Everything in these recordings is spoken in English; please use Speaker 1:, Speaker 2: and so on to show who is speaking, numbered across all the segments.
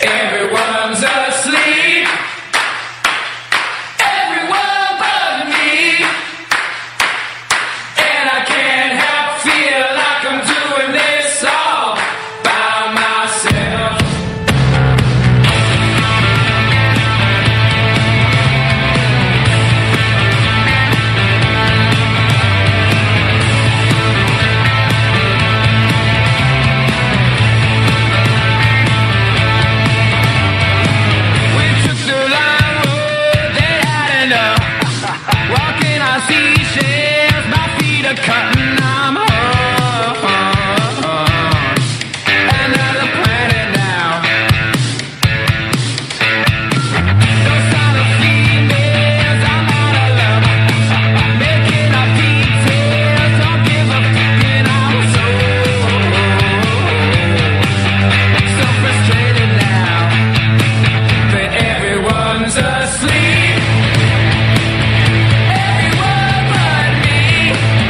Speaker 1: Everyone's asleep. Everyone but me. And I can't help feel like I'm doing this all by myself. We took the long road, they had enough. Walking on seashells, my feet are cutting, I'm on another planet now. Those kind of females, I'm out of love. Making up details, don't give a fuck, and I'm so frustrated now that everyone's asleep. Everyone but me.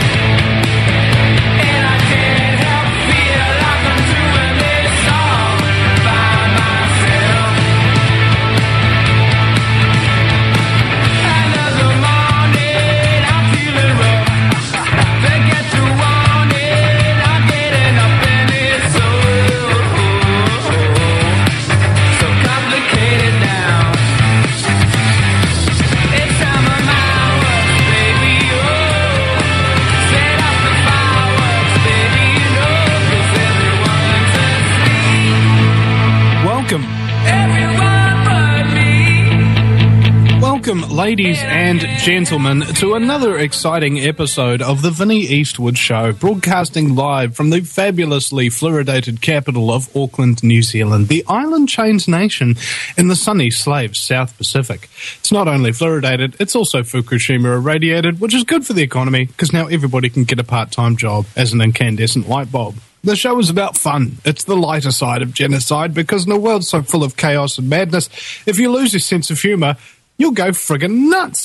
Speaker 1: And I can't help feel like I'm doing this all by myself. Another morning, I'm feeling rough. Forget to want it, I'm getting up and it's so complicated now. It's time of my work, baby, oh. Set off the fireworks, baby, you know, 'cause everyone's asleep.
Speaker 2: Welcome.
Speaker 1: Everyone but me.
Speaker 2: Welcome, ladies and gentlemen, to another exciting episode of the Vinnie Eastwood Show, broadcasting live from the fabulously fluoridated capital of Auckland, New Zealand, the island chained nation in the sunny Slave South Pacific. It's not only fluoridated, it's also Fukushima irradiated, which is good for the economy, because now everybody can get a part-time job as an incandescent light bulb. The show is about fun. It's the lighter side of genocide, because in a world so full of chaos and madness, if you lose your sense of humour, you'll go friggin' nuts.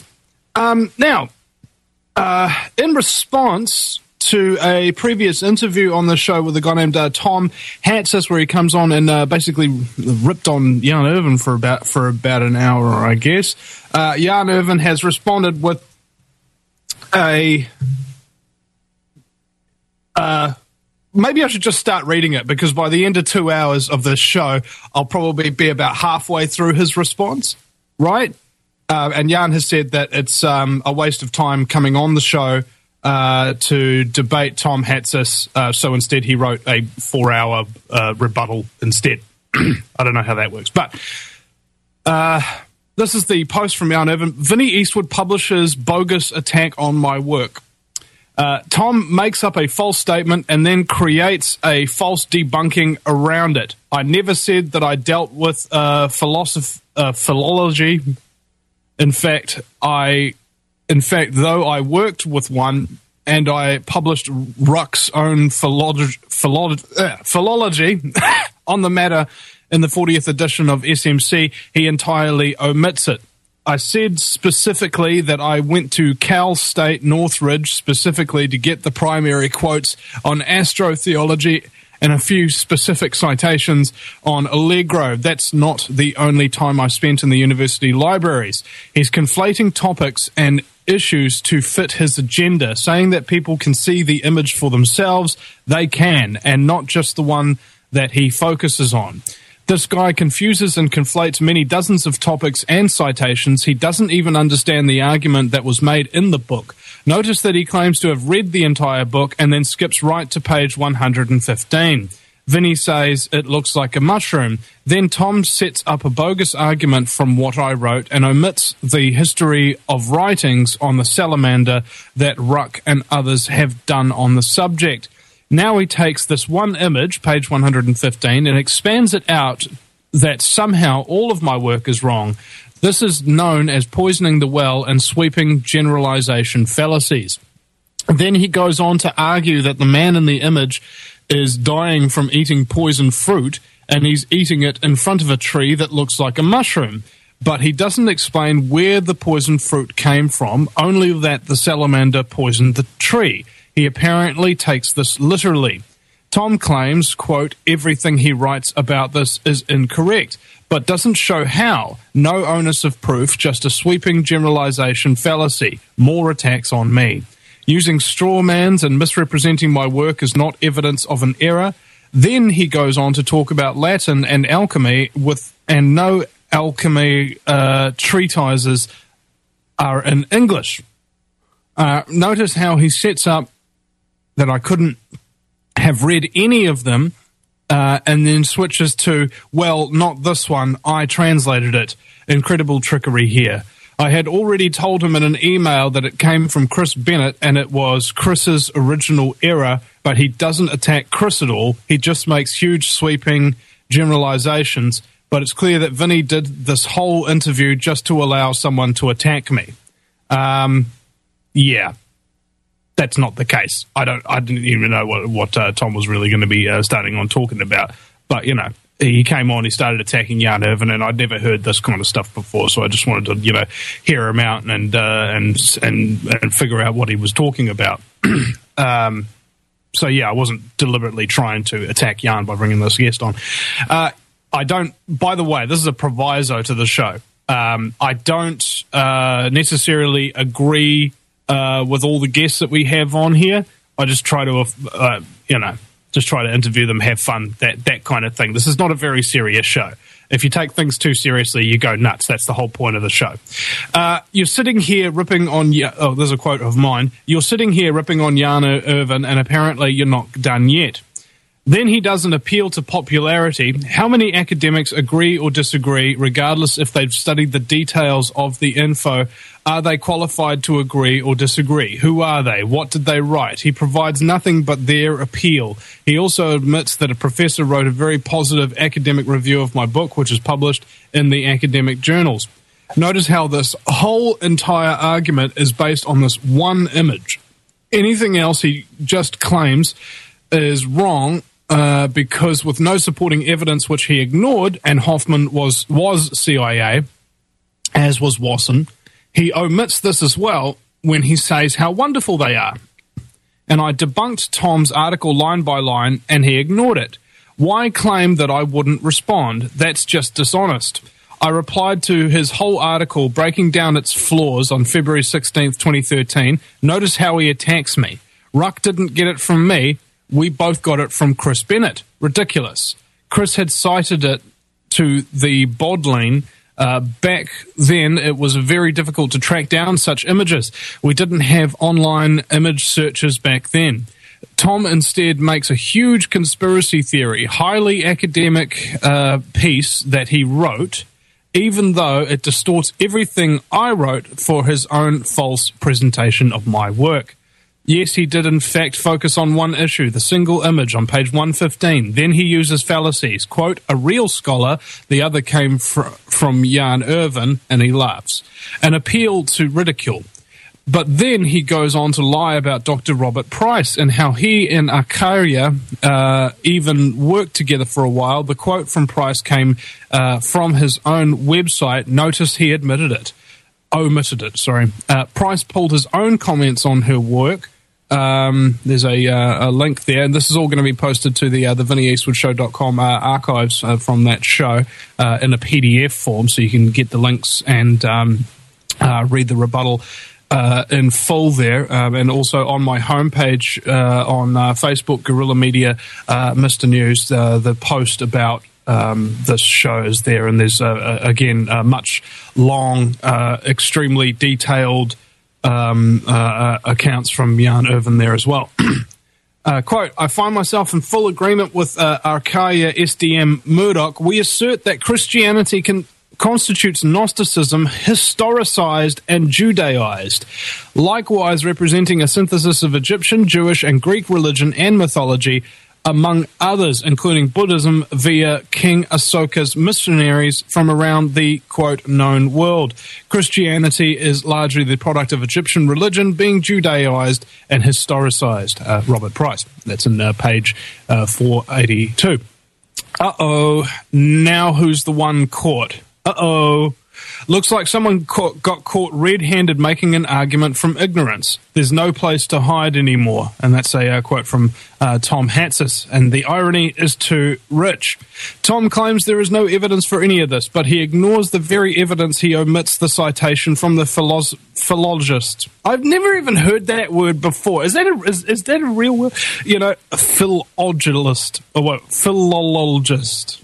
Speaker 2: In response to a previous interview on the show with a guy named Tom Hatsis, where he comes on and basically ripped on Jan Irvin for about an hour, I guess, Jan Irvin has responded with a... maybe I should just start reading it, because by the end of 2 hours of this show, I'll probably be about halfway through his response, right? And Jan has said that it's a waste of time coming on the show to debate Tom Hatsis, so instead he wrote a 4-hour rebuttal instead. I don't know how that works, but this is the post from Jan Irvin. Vinnie Eastwood publishes bogus attack on my work. Tom makes up a false statement and then creates a false debunking around it. I never said that I dealt with philology. In fact, though I worked with one and I published Ruck's own philology on the matter in the 40th edition of SMC, he entirely omits it. I said specifically that I went to Cal State Northridge specifically to get the primary quotes on astrotheology and a few specific citations on Allegro. That's not the only time I spent in the university libraries. He's conflating topics and issues to fit his agenda, saying that people can see the image for themselves. They can, and not just the one that he focuses on. This guy confuses and conflates many dozens of topics and citations. He doesn't even understand the argument that was made in the book. Notice that he claims to have read the entire book and then skips right to page 115. Vinny says it looks like a mushroom. Then Tom sets up a bogus argument from what I wrote and omits the history of writings on the salamander that Ruck and others have done on the subject. Now he takes this one image, page 115, and expands it out that somehow all of my work is wrong. This is known as poisoning the well and sweeping generalization fallacies. Then he goes on to argue that the man in the image is dying from eating poison fruit, and he's eating it in front of a tree that looks like a mushroom. But he doesn't explain where the poison fruit came from, only that the salamander poisoned the tree. He apparently takes this literally. Tom claims, quote, everything he writes about this is incorrect, but doesn't show how. No onus of proof, just a sweeping generalization fallacy. More attacks on me. Using straw mans and misrepresenting my work is not evidence of an error. Then he goes on to talk about Latin and alchemy and no alchemy treatises are in English. Notice how he sets up that I couldn't have read any of them, and then switches to, well, not this one, I translated it. Incredible trickery here. I had already told him in an email that it came from Chris Bennett and it was Chris's original error, but he doesn't attack Chris at all. He just makes huge sweeping generalizations, but it's clear that Vinny did this whole interview just to allow someone to attack me. Yeah. That's not the case. I didn't even know what Tom was really going to be starting on talking about. But, you know, he came on, he started attacking Jan Irvin, and I'd never heard this kind of stuff before, so I just wanted to, you know, hear him out and figure out what he was talking about. So, yeah, I wasn't deliberately trying to attack Jan by bringing this guest on. I don't, by the way, this is a proviso to the show. I don't necessarily agree with all the guests that we have on here. I just try to, just try to interview them, have fun, that kind of thing. This is not a very serious show. If you take things too seriously, you go nuts. That's the whole point of the show. You're sitting here ripping on... Oh, there's a quote of mine. You're sitting here ripping on Jan Irvin, and apparently you're not done yet. Then he does an appeal to popularity. How many academics agree or disagree, regardless if they've studied the details of the info? Are they qualified to agree or disagree? Who are they? What did they write? He provides nothing but their appeal. He also admits that a professor wrote a very positive academic review of my book, which is published in the academic journals. Notice how this whole entire argument is based on this one image. Anything else he just claims is wrong, because with no supporting evidence, which he ignored, and Hoffman was CIA, as was Wasson, he omits this as well when he says how wonderful they are. And I debunked Tom's article line by line, and he ignored it. Why claim that I wouldn't respond? That's just dishonest. I replied to his whole article, breaking down its flaws on February 16th, 2013. Notice how he attacks me. Ruck didn't get it from me. We both got it from Chris Bennett. Ridiculous. Chris had cited it to the Bodleian. Back then, it was very difficult to track down such images. We didn't have online image searches back then. Tom instead makes a huge conspiracy theory, highly academic piece that he wrote, even though it distorts everything I wrote for his own false presentation of my work. Yes, he did in fact focus on one issue, the single image on page 115. Then he uses fallacies. Quote, a real scholar, the other came from Jan Irvin, and he laughs. An appeal to ridicule. But then he goes on to lie about Dr. Robert Price and how he and Arcadia even worked together for a while. The quote from Price came from his own website. Notice he omitted it. Price pulled his own comments on her work. There's a link there, and this is all going to be posted to the VinnyEastwoodshow.com archives from that show in a PDF form, so you can get the links and read the rebuttal in full there, and also on my homepage on Facebook, Guerrilla Media, Mr. News, the post about this show is there, and there's again much long, extremely detailed accounts from Jan Irvin there as well. Quote, I find myself in full agreement with Arcadia SDM Murdoch. We assert that Christianity constitutes Gnosticism, historicized and Judaized, likewise representing a synthesis of Egyptian, Jewish, and Greek religion and mythology, among others, including Buddhism via King Asoka's missionaries from around the, quote, known world. Christianity is largely the product of Egyptian religion being Judaized and historicized. Robert Price. That's in page 482. Uh-oh. Now who's the one caught? Uh-oh. Looks like someone got caught red-handed making an argument from ignorance. There's no place to hide anymore. And that's a quote from Tom Hatsis. And the irony is too rich. Tom claims there is no evidence for any of this, but he ignores the very evidence. He omits the citation from the philologist. I've never even heard that word before. Is that a real word? You know, a philologist. Or what? Philologist.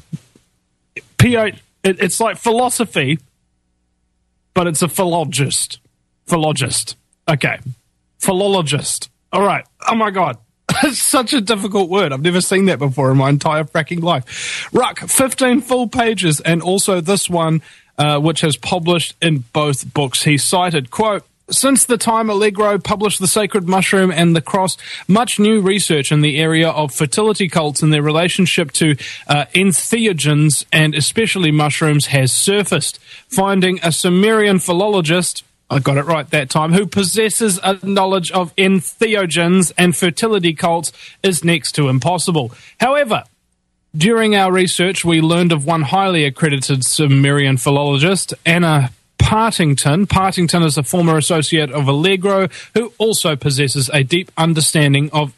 Speaker 2: It's like philosophy, but it's a philologist. Philologist. Okay. Philologist. All right. Oh, my God. It's such a difficult word. I've never seen that before in my entire fracking life. Ruck, 15 full pages, and also this one, which has published in both books. He cited, quote, since the time Allegro published The Sacred Mushroom and The Cross, much new research in the area of fertility cults and their relationship to entheogens and especially mushrooms has surfaced. Finding a Sumerian philologist, I got it right that time, who possesses a knowledge of entheogens and fertility cults is next to impossible. However, during our research, we learned of one highly accredited Sumerian philologist, Anna Partington. Partington is a former associate of Allegro who also possesses a deep understanding of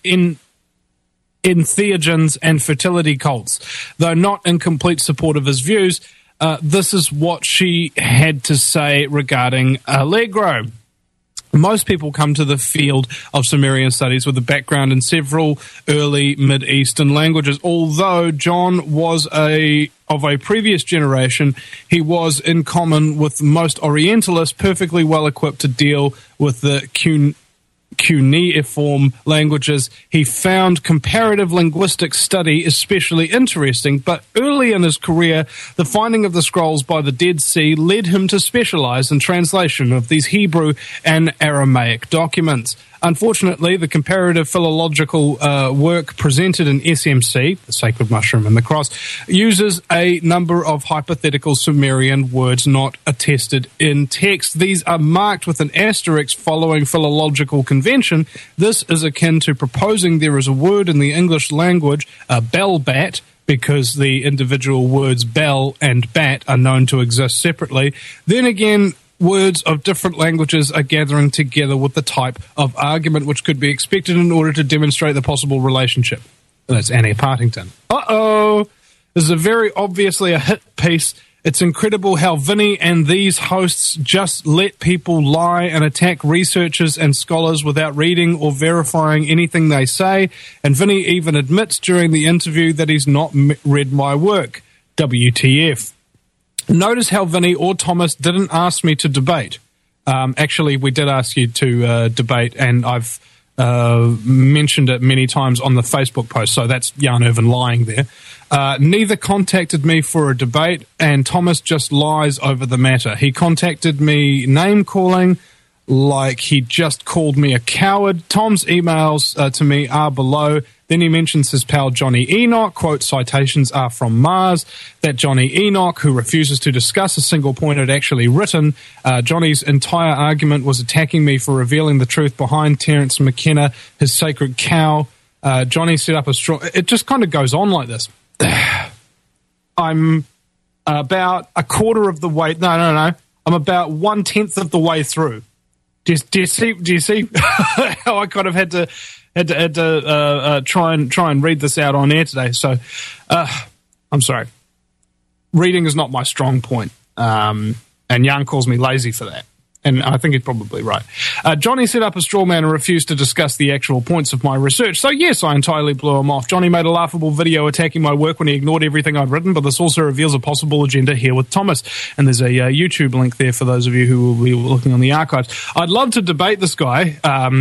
Speaker 2: entheogens and fertility cults. Though not in complete support of his views, this is what she had to say regarding Allegro. Most people come to the field of Sumerian studies with a background in several early Mid-Eastern languages. Although John was of a previous generation, he was, in common with most Orientalists, perfectly well equipped to deal with the cuneiform languages. He found comparative linguistic study especially interesting, but early in his career, the finding of the scrolls by the Dead Sea led him to specialize in translation of these Hebrew and Aramaic documents. Unfortunately, the comparative philological work presented in SMC, The Sacred Mushroom and the Cross, uses a number of hypothetical Sumerian words not attested in text. These are marked with an asterisk following philological convention. This is akin to proposing there is a word in the English language, a bell-bat, because the individual words bell and bat are known to exist separately. Then again, words of different languages are gathering together with the type of argument which could be expected in order to demonstrate the possible relationship. That's Annie Partington. Uh-oh! This is very obviously a hit piece. It's incredible how Vinny and these hosts just let people lie and attack researchers and scholars without reading or verifying anything they say. And Vinny even admits during the interview that he's not read my work. WTF. Notice how Vinny or Thomas didn't ask me to debate. Actually, we did ask you to debate, and I've mentioned it many times on the Facebook post, so that's Jan Irvin lying there. Neither contacted me for a debate, and Thomas just lies over the matter. He contacted me name-calling, like he just called me a coward. Tom's emails to me are below. Then he mentions his pal Johnny Enoch, quote, citations are from Mars, that Johnny Enoch, who refuses to discuss a single point, had actually written. Johnny's entire argument was attacking me for revealing the truth behind Terence McKenna, his sacred cow. Johnny set up a straw. It just kind of goes on like this. I'm about a quarter of the way. No. I'm about 1/10 of the way through. Do you see how I kind of had to try and read this out on air today? So, I'm sorry. Reading is not my strong point, and Jan calls me lazy for that. And I think he's probably right. Johnny set up a straw man and refused to discuss the actual points of my research. So, yes, I entirely blew him off. Johnny made a laughable video attacking my work when he ignored everything I'd written, but this also reveals a possible agenda here with Thomas. And there's a YouTube link there for those of you who will be looking on the archives. I'd love to debate this guy,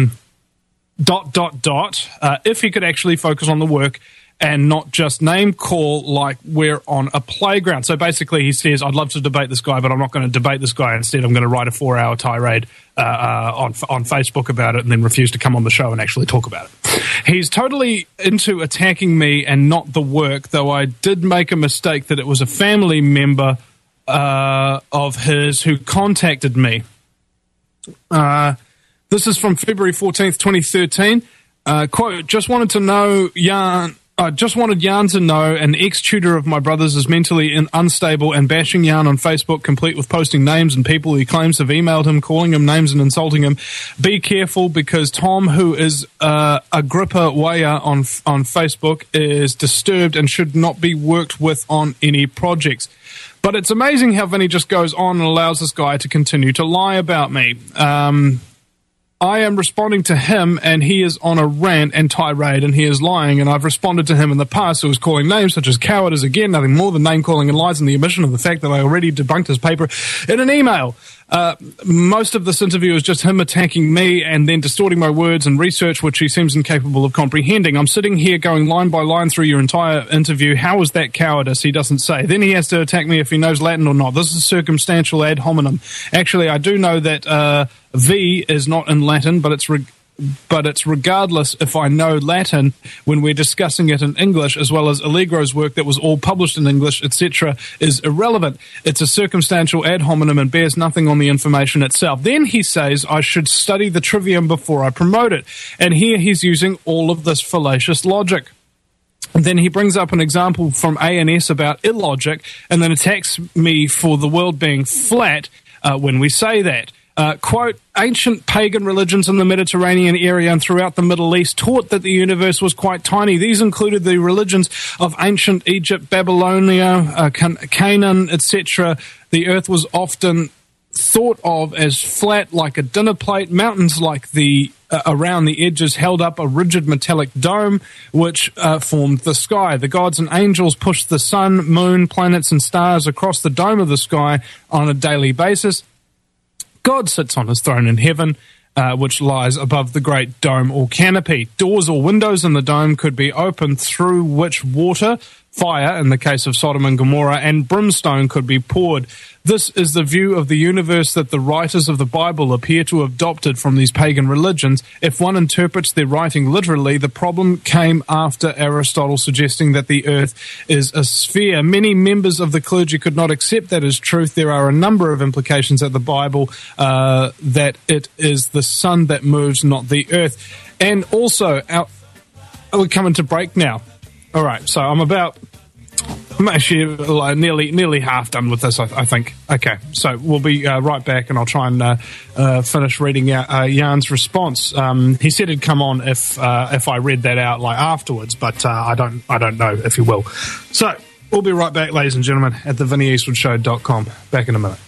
Speaker 2: if he could actually focus on the work and not just name call like we're on a playground. So basically he says, I'd love to debate this guy, but I'm not going to debate this guy. Instead, I'm going to write a 4-hour tirade on Facebook about it and then refuse to come on the show and actually talk about it. He's totally into attacking me and not the work, though I did make a mistake that it was a family member of his who contacted me. This is from February 14th, 2013. Quote, just wanted to know, Jan, I just wanted Yarn to know an ex-tutor of my brother's is mentally unstable and bashing Yarn on Facebook, complete with posting names and people he claims have emailed him, calling him names and insulting him. Be careful, because Tom, who is Agrippa Waya on Facebook, is disturbed and should not be worked with on any projects. But it's amazing how Vinny just goes on and allows this guy to continue to lie about me. I am responding to him, and he is on a rant and tirade, and he is lying, and I've responded to him in the past, who was calling names such as coward is again nothing more than name-calling and lies, and the omission of the fact that I already debunked his paper in an email. Most of this interview is just him attacking me and then distorting my words and research, which he seems incapable of comprehending. I'm sitting here going line by line through your entire interview. How is that cowardice? He doesn't say. Then he has to attack me if he knows Latin or not. This is circumstantial ad hominem. Actually, I do know that V is not in Latin, but it's regardless if I know Latin when we're discussing it in English, as well as Allegro's work that was all published in English, etc., is irrelevant. It's a circumstantial ad hominem and bears nothing on the information itself. Then he says I should study the trivium before I promote it. And here he's using all of this fallacious logic. And then he brings up an example from A&S about illogic and then attacks me for the world being flat when we say that. Quote, ancient pagan religions in the Mediterranean area and throughout the Middle East taught that the universe was quite tiny. These included the religions of ancient Egypt, Babylonia, Canaan, etc. The earth was often thought of as flat like a dinner plate. Mountains like the around the edges held up a rigid metallic dome which formed the sky. The gods and angels pushed the sun, moon, planets and stars across the dome of the sky on a daily basis. God sits on his throne in heaven, which lies above the great dome or canopy. Doors or windows in the dome could be opened through which water, fire, in the case of Sodom and Gomorrah, and brimstone could be poured. This is the view of the universe that the writers of the Bible appear to have adopted from these pagan religions. If one interprets their writing literally, the problem came after Aristotle suggesting that the earth is a sphere. Many members of the clergy could not accept that as truth. There are a number of implications at the Bible that it is the sun that moves, not the earth. And also, we're coming to break now. All right, so I'm actually nearly half done with this, I think. Okay, so we'll be right back, and I'll try and finish reading out Yarn's response. He said he'd come on if I read that out afterwards, but I don't know if he will. So we'll be right back, ladies and gentlemen, at the VinnyEastwoodshow.com. Back in a minute.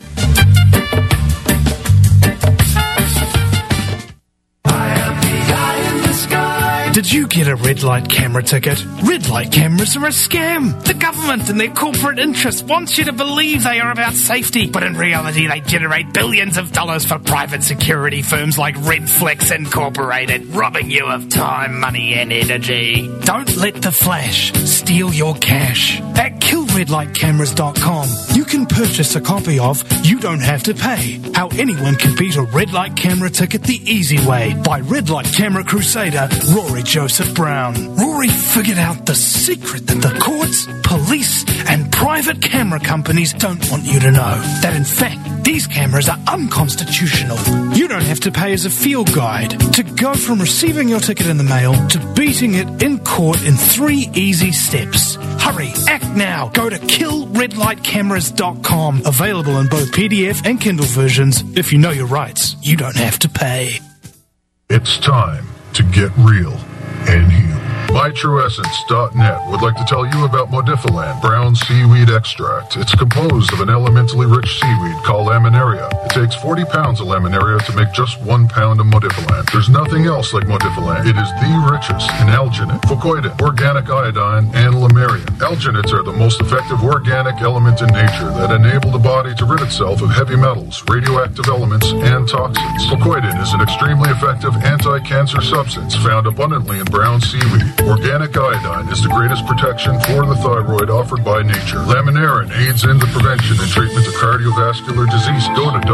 Speaker 3: Did you get a red light camera ticket? Red light cameras are a scam. The government and their corporate interests want you to believe they are about safety, but in reality they generate billions of dollars for private security firms like Redflex Incorporated, robbing you of time, money and energy. Don't let the flash steal your cash. At killredlightcameras.com, you can purchase a copy of You Don't Have to Pay, How Anyone Can Beat a Red Light Camera Ticket the Easy Way by Red Light Camera Crusader Rory Joseph Brown. Rory figured out the secret that the courts, police, and private camera companies don't want you to know. That in fact, these cameras are unconstitutional. You don't have to pay as a field guide to go from receiving your ticket in the mail to beating it in court in 3 easy steps. Hurry, act now. Go to killredlightcameras.com. Available in both PDF and Kindle versions. If you know your rights, you don't have to pay.
Speaker 4: It's time to get real and heal. MyTrueEssence.net would like to tell you about Modifiland brown seaweed extract. It's composed of an elementally rich seaweed called laminaria. It takes 40 pounds of laminaria to make just 1 pound of Modifiland. There's nothing else like Modifiland. It is the richest in alginate, fucoidin, organic iodine, and lamarian. Alginates are the most effective organic element in nature that enable the body to rid itself of heavy metals, radioactive elements, and toxins. Fucoidin is an extremely effective anti-cancer substance found abundantly in brown seaweed. Organic iodine is the greatest protection for the thyroid offered by nature. Laminarin aids in the prevention and treatment of cardiovascular disease. Go to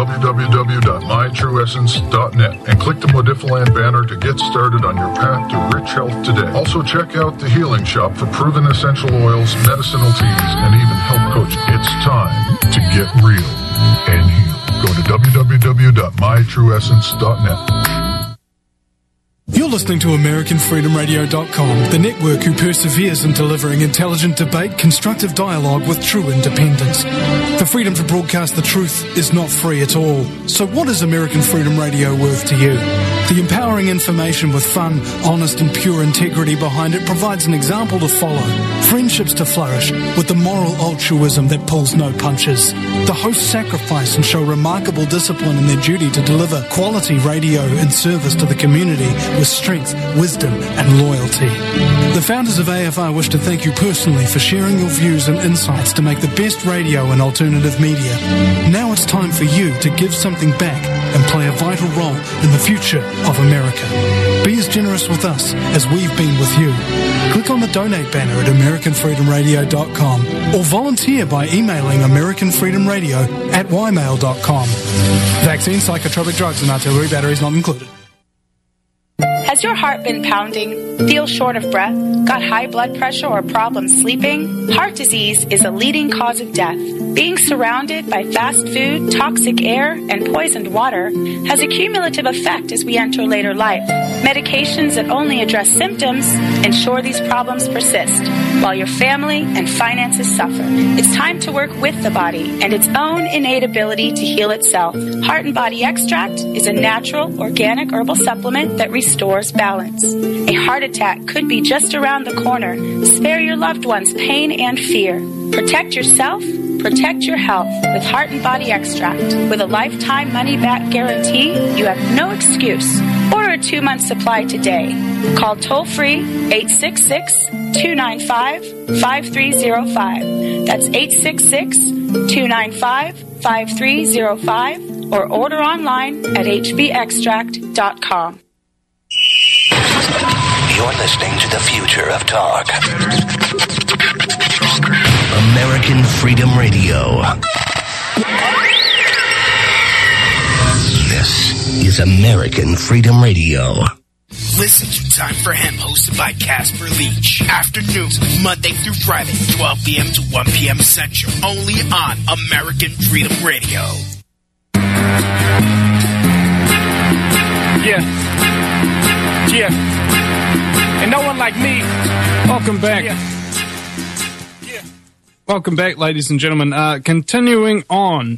Speaker 4: www.mytrueessence.net and click the Modifiland banner to get started on your path to rich health today. Also check out the Healing Shop for proven essential oils, medicinal teas, and even health coaching. It's time to get real and heal. Go to www.mytrueessence.net.
Speaker 3: You're listening to AmericanFreedomRadio.com, the network who perseveres in delivering intelligent debate, constructive dialogue with true independence. The freedom to broadcast the truth is not free at all. So what is American Freedom Radio worth to you? The empowering information with fun, honest and pure integrity behind it provides an example to follow, friendships to flourish, with the moral altruism that pulls no punches. The hosts sacrifice and show remarkable discipline in their duty to deliver quality radio in service to the community with strength, wisdom and loyalty. The founders of AFR wish to thank you personally for sharing your views and insights to make the best radio and alternative media. Now it's time for you to give something back and play a vital role in the future of America. Be as generous with us as we've been with you. Click on the donate banner at AmericanFreedomRadio.com or volunteer by emailing AmericanFreedomRadio@ymail.com. Vaccine, psychotropic drugs and artillery batteries not included.
Speaker 5: Has your heart been pounding? Feel short of breath? Got high blood pressure or problems sleeping? Heart disease is a leading cause of death. Being surrounded by fast food, toxic air, and poisoned water has a cumulative effect as we enter later life. Medications that only address symptoms ensure these problems persist, while your family and finances suffer. It's time to work with the body and its own innate ability to heal itself. Heart and Body Extract is a natural, organic herbal supplement that restores balance. A heart attack could be just around the corner. Spare your loved ones pain and fear. Protect yourself. Protect your health with Heart and Body Extract. With a lifetime money-back guarantee, you have no excuse. Order a 2-month supply today. Call toll-free 866-295-5305. That's 866-295-5305 or order online at hbextract.com.
Speaker 6: You're listening to the future of talk. American Freedom Radio. This is American Freedom Radio.
Speaker 7: Listen to Time for Him, hosted by Casper Leach. Afternoons, Monday through Friday, 12 p.m. to 1 p.m. Central. Only on American Freedom Radio.
Speaker 2: Yeah. And no one like me. Welcome back. Yeah. Welcome back, ladies and gentlemen. Continuing on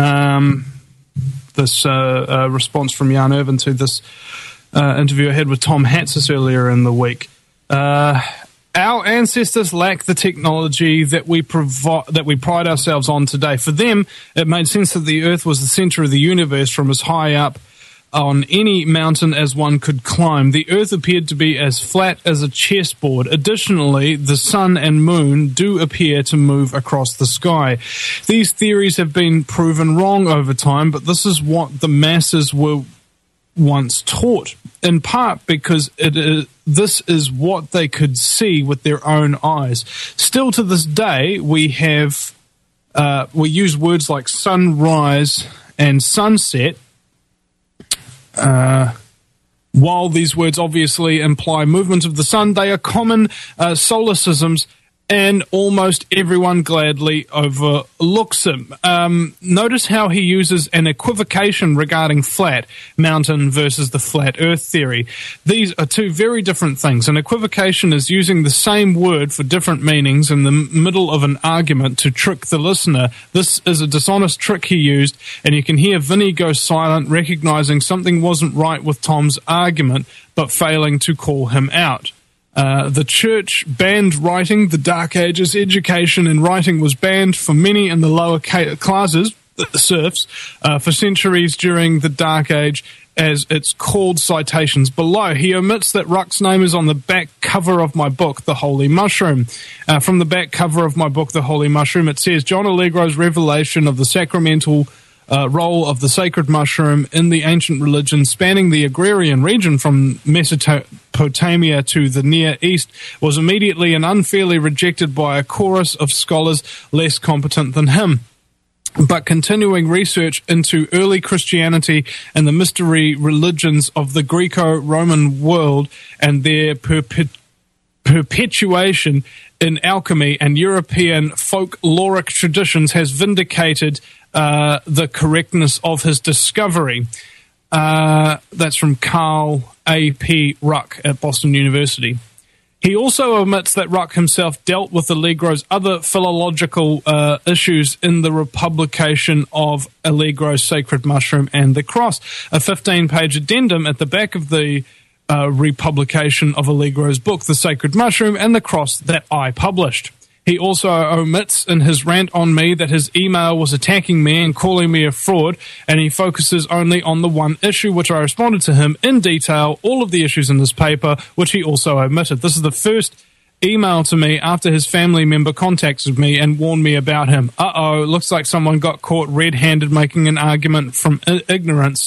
Speaker 2: this response from Jan Irvin to this interview I had with Tom Hatsis earlier in the week. Our ancestors lacked the technology that we pride ourselves on today. For them, it made sense that the Earth was the center of the universe from as high up on any mountain as one could climb. The Earth appeared to be as flat as a chessboard. Additionally, the sun and moon do appear to move across the sky. These theories have been proven wrong over time, but this is what the masses were once taught, in part because this is what they could see with their own eyes. Still to this day, we use words like sunrise and sunset. While these words obviously imply movement of the sun, they are common solecisms, and almost everyone gladly overlooks them. Notice how he uses an equivocation regarding flat mountain versus the flat earth theory. These are two very different things. An equivocation is using the same word for different meanings in the middle of an argument to trick the listener. This is a dishonest trick he used, and you can hear Vinny go silent, recognizing something wasn't right with Tom's argument, but failing to call him out. The church banned writing. The Dark Ages, education in writing was banned for many in the lower classes, the serfs, for centuries during the Dark Age, as it's called citations below. He omits that Ruck's name is on the back cover of my book, The Holy Mushroom. From the back cover of my book, The Holy Mushroom, it says, John Allegro's revelation of the sacramental role of the sacred mushroom in the ancient religion spanning the agrarian region from Mesopotamia to the Near East was immediately and unfairly rejected by a chorus of scholars less competent than him. But continuing research into early Christianity and the mystery religions of the Greco-Roman world and their perpetuation in alchemy and European folkloric traditions has vindicated the correctness of his discovery. That's from Carl A.P. Ruck at Boston University. He also admits that Ruck himself dealt with Allegro's other philological issues in the republication of Allegro's Sacred Mushroom and the Cross, a 15-page addendum at the back of the republication of Allegro's book, The Sacred Mushroom and the Cross, that I published. He also omits in his rant on me that his email was attacking me and calling me a fraud, and he focuses only on the one issue, which I responded to him in detail, all of the issues in this paper, which he also omitted. This is the first email to me after his family member contacted me and warned me about him. Looks like someone got caught red-handed making an argument from ignorance.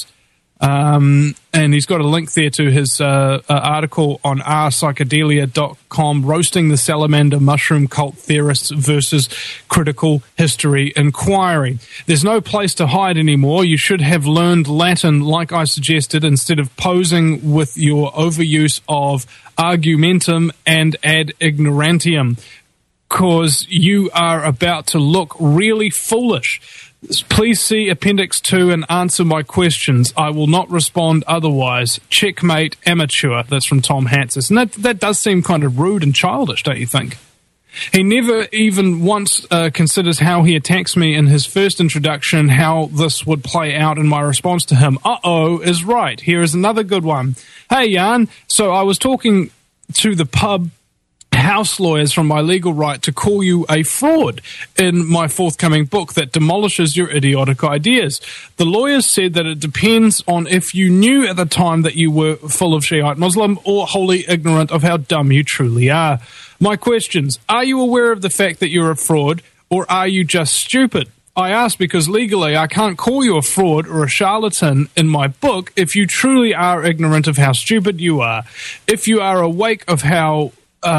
Speaker 2: And he's got a link there to his article on rpsychedelia.com, Roasting the Salamander Mushroom Cult Theorists versus Critical History Inquiry. There's no place to hide anymore. You should have learned Latin like I suggested instead of posing with your overuse of argumentum and ad ignorantium, because you are about to look really foolish. Please see Appendix 2 and answer my questions. I will not respond otherwise. Checkmate, amateur. That's from Tom Hatsis. And that does seem kind of rude and childish, don't you think? He never even once considers how he attacks me in his first introduction, how this would play out in my response to him. Is right. Here is another good one. Hey, Jan. So I was talking to the pub house lawyers from my legal right to call you a fraud in my forthcoming book that demolishes your idiotic ideas. The lawyers said that it depends on if you knew at the time that you were full of Shiite Muslim or wholly ignorant of how dumb you truly are. My questions: are you aware of the fact that you're a fraud, or are you just stupid? I ask because legally I can't call you a fraud or a charlatan in my book if you truly are ignorant of how stupid you are. If you are awake of how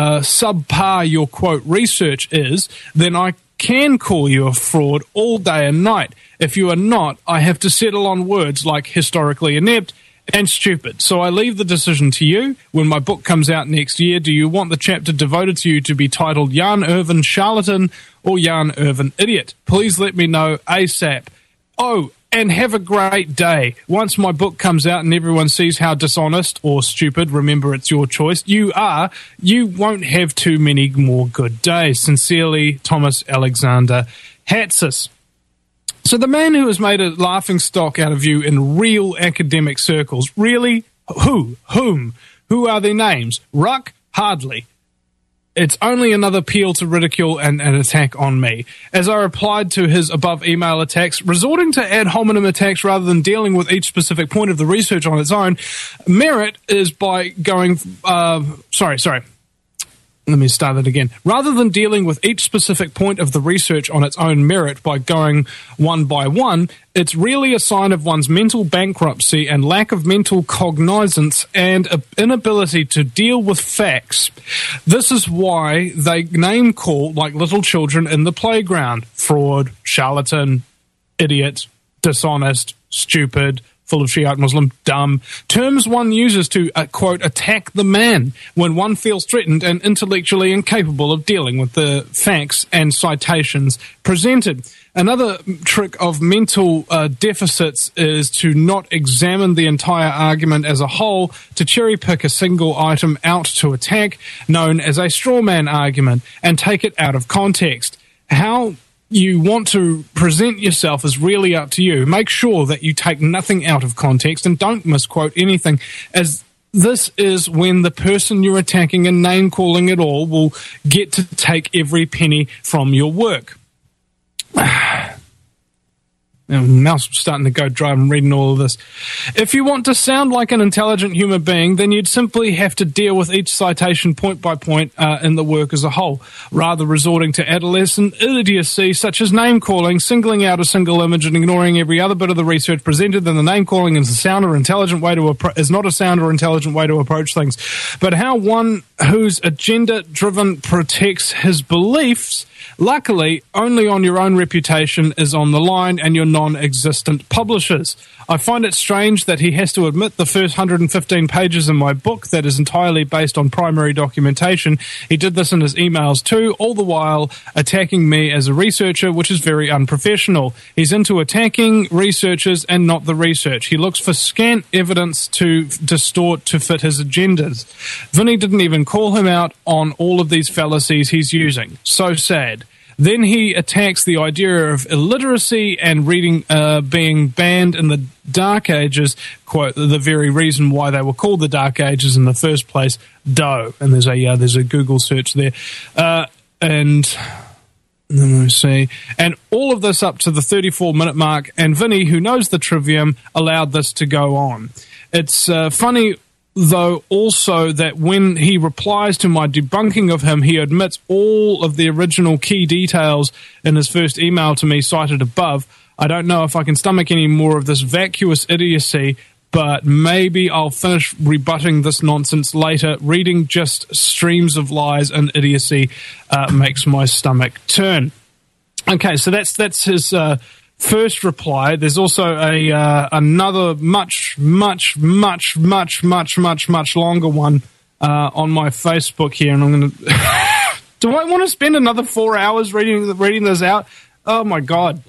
Speaker 2: subpar your quote research is, then I can call you a fraud all day and night. If you are not, I have to settle on words like historically inept and stupid. So I leave the decision to you. When my book comes out next year, do you want the chapter devoted to you to be titled Jan Irvin Charlatan or Jan Irvin Idiot? Please let me know ASAP. And have a great day. Once my book comes out and everyone sees how dishonest or stupid, remember it's your choice, you are, you won't have too many more good days. Sincerely, Thomas Alexander Hatsis. So the man who has made a laughingstock out of you in real academic circles, really? Whom? Who are their names? Ruck? Hardly. It's only another appeal to ridicule and an attack on me. As I replied to his above email attacks, resorting to ad hominem attacks rather than dealing with each specific point of the research on its own, merit is by going... Let me start that again. Rather than dealing with each specific point of the research on its own merit by going one by one, it's really a sign of one's mental bankruptcy and lack of mental cognizance and inability to deal with facts. This is why they name call like little children in the playground. Fraud, charlatan, idiot, dishonest, stupid, full of Shiite Muslim, dumb. Terms one uses to, quote, attack the man when one feels threatened and intellectually incapable of dealing with the facts and citations presented. Another trick of mental deficits is to not examine the entire argument as a whole, to cherry-pick a single item out to attack, known as a straw man argument, and take it out of context. How you want to present yourself is really up to you. Make sure that you take nothing out of context and don't misquote anything, as this is when the person you're attacking and name-calling it all will get to take every penny from your work. Now I'm starting to go dry and reading all of this. If you want to sound like an intelligent human being, then you'd simply have to deal with each citation point by point in the work as a whole, rather resorting to adolescent idiocy such as name-calling, singling out a single image and ignoring every other bit of the research presented. Then the name-calling is not a sound or intelligent way to approach things. But how one whose agenda-driven protects his beliefs. Luckily, only on your own reputation is on the line and your non-existent publishers. I find it strange that he has to admit the first 115 pages in my book that is entirely based on primary documentation. He did this in his emails too, all the while attacking me as a researcher, which is very unprofessional. He's into attacking researchers and not the research. He looks for scant evidence to distort to fit his agendas. Vinny didn't even call him out on all of these fallacies he's using. So sad. Then he attacks the idea of illiteracy and reading being banned in the Dark Ages, quote, the very reason why they were called the Dark Ages in the first place, Doe. And there's a Google search there. And let me see. And all of this up to the 34-minute mark, and Vinny, who knows the trivium, allowed this to go on. It's funny, though, also that when he replies to my debunking of him, he admits all of the original key details in his first email to me cited above. I don't know if I can stomach any more of this vacuous idiocy, but maybe I'll finish rebutting this nonsense later. Reading just streams of lies and idiocy makes my stomach turn. Okay, so that's his first reply. There's also another much longer one on my Facebook here, and I'm going to. Do I want to spend another 4 hours reading this out? Oh my god!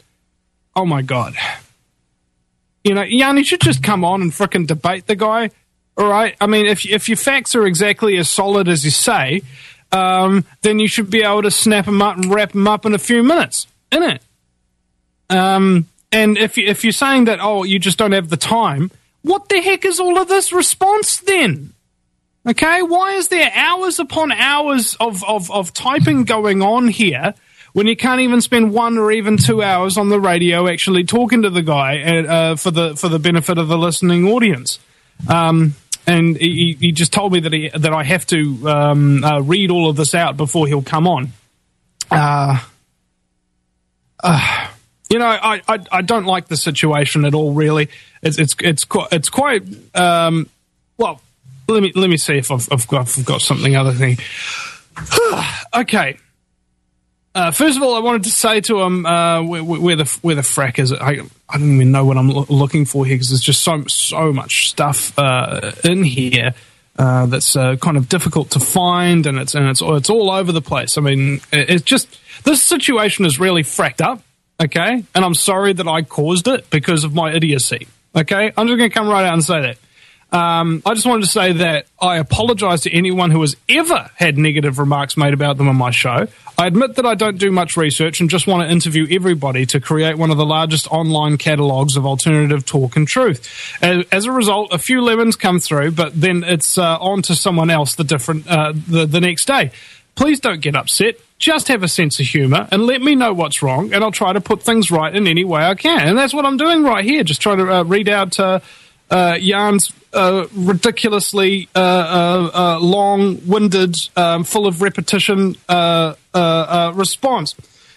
Speaker 2: You know, Jan, you should just come on and frickin' debate the guy. All right. I mean, if your facts are exactly as solid as you say, then you should be able to snap them up and wrap them up in a few minutes, innit? And if you're saying that, oh, you just don't have the time, what the heck is all of this response then? Okay, why is there hours upon hours of typing going on here when you can't even spend 1 or even 2 hours on the radio actually talking to the guy for the benefit of the listening audience? And he just told me that I have to read all of this out before he'll come on. You know, I don't like the situation at all. Really, it's quite. Well, let me see if I've got something other thing. Okay. First of all, I wanted to say to him where the frack is. I don't even know what I'm looking for here because there's just so much stuff in here that's kind of difficult to find, and it's all over the place. I mean, it's just this situation is really fracked up. Okay, and I'm sorry that I caused it because of my idiocy. Okay, I'm just going to come right out and say that. I just wanted to say that I apologize to anyone who has ever had negative remarks made about them on my show. I admit that I don't do much research and just want to interview everybody to create one of the largest online catalogs of alternative talk and truth. As a result, a few lemons come through, but then it's on to someone else the next day. Please don't get upset. Just have a sense of humor and let me know what's wrong, and I'll try to put things right in any way I can. And that's what I'm doing right here, just trying to read out Jan's ridiculously long-winded, full of repetition response.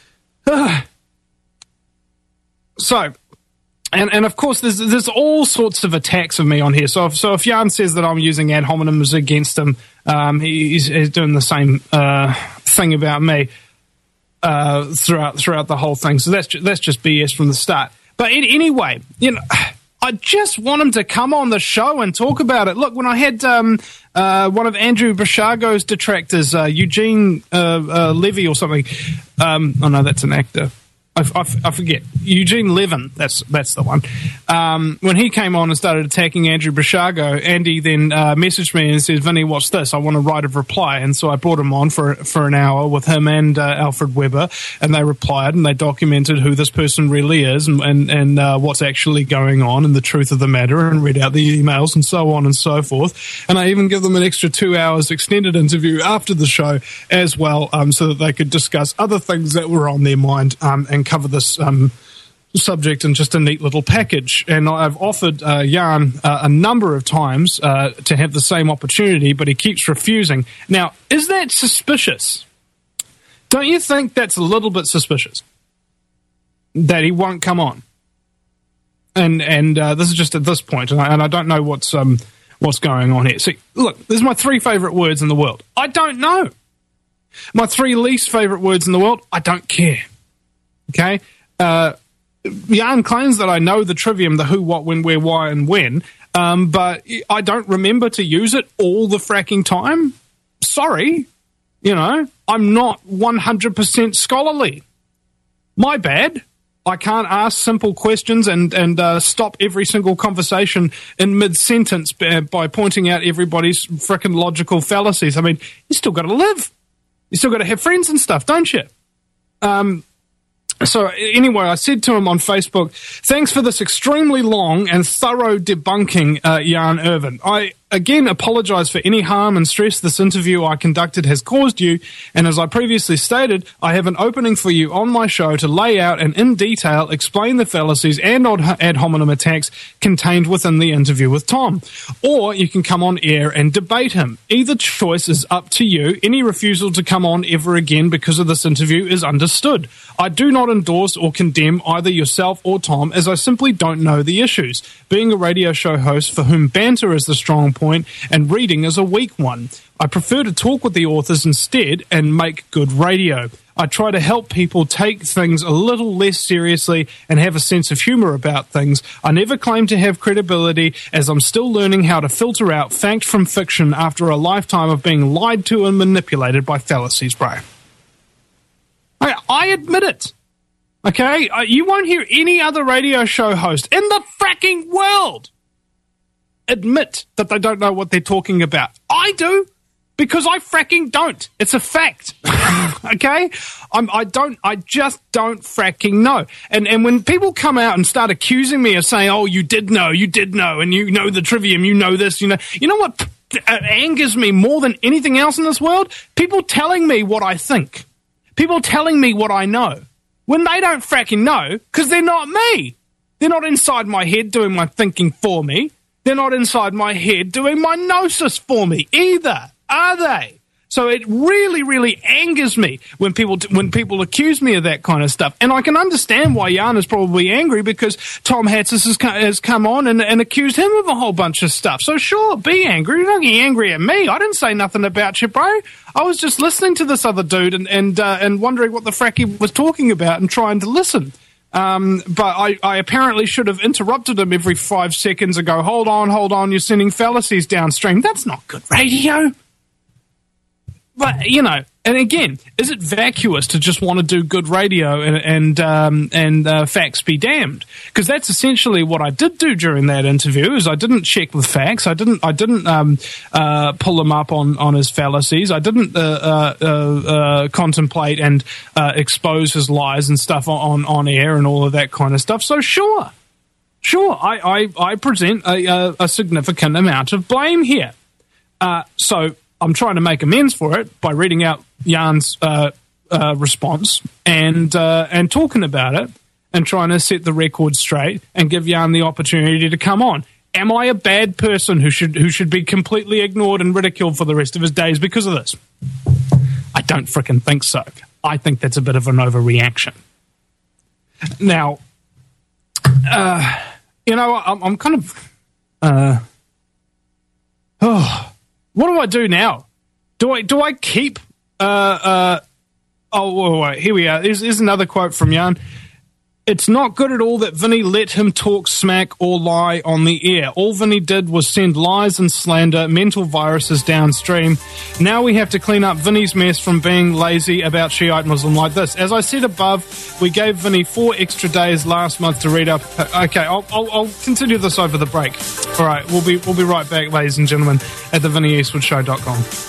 Speaker 2: So, and of course, there's all sorts of attacks of me on here. So if Jan says that I'm using ad hominems against him, he's doing the same thing about me throughout the whole thing. So that's just BS from the start. But anyway, you know, I just want him to come on the show and talk about it. Look, when I had one of Andrew Basiago's detractors, Eugene Levy or something. Oh no, that's an actor. I forget. Eugene Levin, that's the one. When he came on and started attacking Andrew Basiago, Andy then messaged me and said, Vinny, what's this? I want to write a reply. And so I brought him on for an hour with him and Alfred Weber, and they replied and they documented who this person really is and what's actually going on and the truth of the matter, and read out the emails and so on and so forth. And I even give them an extra 2 hours extended interview after the show as well, so that they could discuss other things that were on their mind and cover this subject in just a neat little package. And I've offered Jan a number of times to have the same opportunity, but he keeps refusing. Now, is that suspicious? Don't you think that's a little bit suspicious? That he won't come on? And this is just at this point, and I don't know what's what's going on here. See, look, there's my 3 favourite words in the world. I don't know. My 3 least favourite words in the world, I don't care. Okay? Jan claims that I know the trivium, the who, what, when, where, why, and when, but I don't remember to use it all the fracking time. Sorry. You know, I'm not 100% scholarly. My bad. I can't ask simple questions and stop every single conversation in mid-sentence by pointing out everybody's frickin' logical fallacies. I mean, you still got to live. You still got to have friends and stuff, don't you? So anyway, I said to him on Facebook, thanks for this extremely long and thorough debunking, Jan Irvin. I again apologize for any harm and stress this interview I conducted has caused you, and as I previously stated, I have an opening for you on my show to lay out and in detail explain the fallacies and ad hominem attacks contained within the interview with Tom. Or you can come on air and debate him. Either choice is up to you. Any refusal to come on ever again because of this interview is understood. I do not endorse or condemn either yourself or Tom, as I simply don't know the issues, being a radio show host for whom banter is the strong point and reading is a weak one. I prefer to talk with the authors instead and make good radio. I try to help people take things a little less seriously and have a sense of humour about things. I never claim to have credibility, as I'm still learning how to filter out fact from fiction after a lifetime of being lied to and manipulated by fallacies, bro. I admit it. Okay? You won't hear any other radio show host in the fracking world admit that they don't know what they're talking about. I do, because I fracking don't. It's a fact. Okay? I just don't fracking know. And when people come out and start accusing me of saying, oh, you did know, and you know the trivium, you know this, you know what angers me more than anything else in this world? People telling me what I think. People telling me what I know. When they don't fracking know, because they're not me. They're not inside my head doing my thinking for me. They're not inside my head doing my gnosis for me either, are they? So it really, really angers me when people accuse me of that kind of stuff. And I can understand why Jan is probably angry, because Tom Hatsis has come on and accused him of a whole bunch of stuff. So sure, be angry. Don't get angry at me. I didn't say nothing about you, bro. I was just listening to this other dude and wondering what the frack he was talking about and trying to listen. But I apparently should have interrupted him every 5 seconds and go, hold on, you're sending fallacies downstream. That's not good radio. But, and again, is it vacuous to just want to do good radio and facts be damned? Because that's essentially what I did do during that interview. Is I didn't check the facts. I didn't pull him up on his fallacies. I didn't contemplate and expose his lies and stuff on air and all of that kind of stuff. So sure, I present a significant amount of blame here. So I'm trying to make amends for it by reading out Jan's response and talking about it and trying to set the record straight and give Jan the opportunity to come on. Am I a bad person who should be completely ignored and ridiculed for the rest of his days because of this? I don't frickin' think so. I think that's a bit of an overreaction. Now, I'm kind of what do I do now? Do I keep? Wait, here we are. Here's another quote from Jan. It's not good at all that Vinny let him talk smack or lie on the air. All Vinny did was send lies and slander, mental viruses downstream. Now we have to clean up Vinny's mess from being lazy about Shiite Muslim like this. As I said above, we gave Vinny 4 extra days last month to read up. Okay, I'll continue this over the break. All right, we'll be right back, ladies and gentlemen, at thevinnieeastwoodshow.com.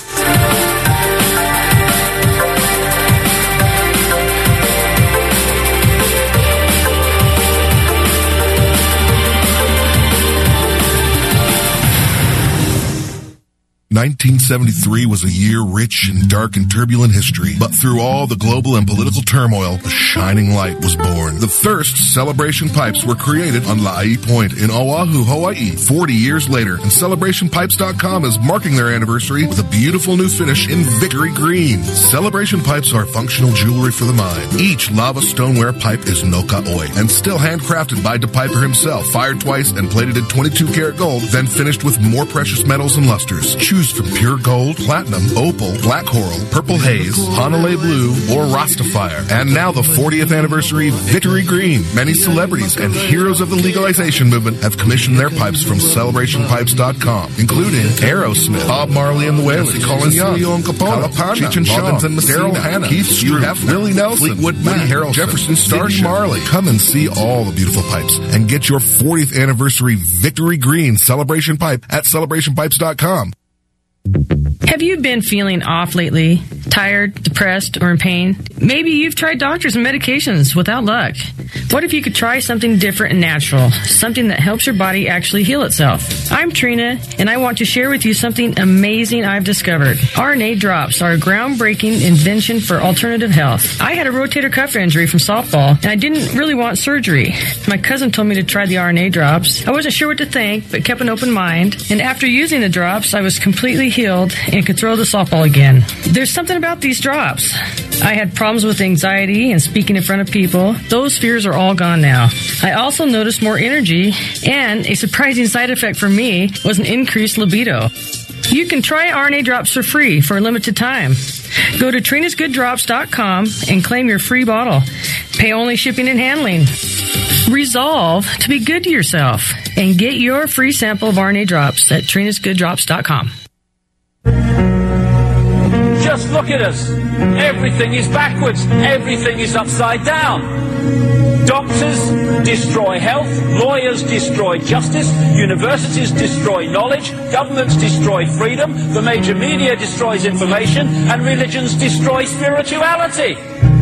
Speaker 8: 1973 was a year rich in dark and turbulent history, but through all the global and political turmoil, a shining light was born. The Thirst Celebration Pipes were created on La'i Point in Oahu, Hawaii, 40 years later, and CelebrationPipes.com is marking their anniversary with a beautiful new finish in Victory Green. Celebration Pipes are functional jewelry for the mind. Each lava stoneware pipe is no ka'oi and still handcrafted by DePiper himself, fired twice and plated in 22-karat gold, then finished with more precious metals and lusters. Choose from pure gold, platinum, opal, black coral, purple haze, Hanalei blue, or Rastafire. And now the 40th anniversary Victory Green. Many celebrities and heroes of the legalization movement have commissioned their pipes from CelebrationPipes.com, including Aerosmith, Bob Marley and the Wailers, Colin Young, Kalapana, Cheech and Chong, Daryl Hannah, Keith Stroup, Willie Nelson, Fleetwood Mac, Jefferson Starship, Marley. Come and see all the beautiful pipes and get your 40th anniversary Victory Green Celebration Pipe at CelebrationPipes.com.
Speaker 9: Have you been feeling off lately? Tired, depressed, or in pain? Maybe you've tried doctors and medications without luck. What if you could try something different and natural? Something that helps your body actually heal itself. I'm Trina, and I want to share with you something amazing I've discovered. RNA drops are a groundbreaking invention for alternative health. I had a rotator cuff injury from softball, and I didn't really want surgery. My cousin told me to try the RNA drops. I wasn't sure what to think, but kept an open mind. And after using the drops, I was completely healed and could throw the softball again. There's something about these drops. I had problems with anxiety and speaking in front of people. Those fears are all gone now. I also noticed more energy, and a surprising side effect for me was an increased libido. You can try RNA drops for free for a limited time. Go to TrinasGoodDrops.com and claim your free bottle. Pay only shipping and handling. Resolve to be good to yourself and get your free sample of RNA drops at TrinasGoodDrops.com.
Speaker 10: Just look at us. Everything is backwards. Everything is upside down. Doctors destroy health. Lawyers destroy justice. Universities destroy knowledge. Governments destroy freedom. The major media destroys information. And religions destroy spirituality.